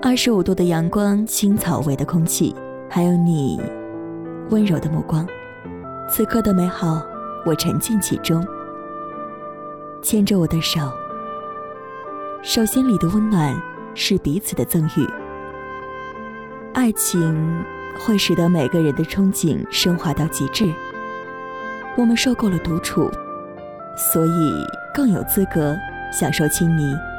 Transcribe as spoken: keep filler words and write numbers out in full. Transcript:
二十五度的阳光，青草味的空气，还有你温柔的目光。此刻的美好，我沉浸其中。牵着我的手，手心里的温暖是彼此的赠予。爱情会使得每个人的憧憬升华到极致。我们受够了独处，所以更有资格享受亲昵。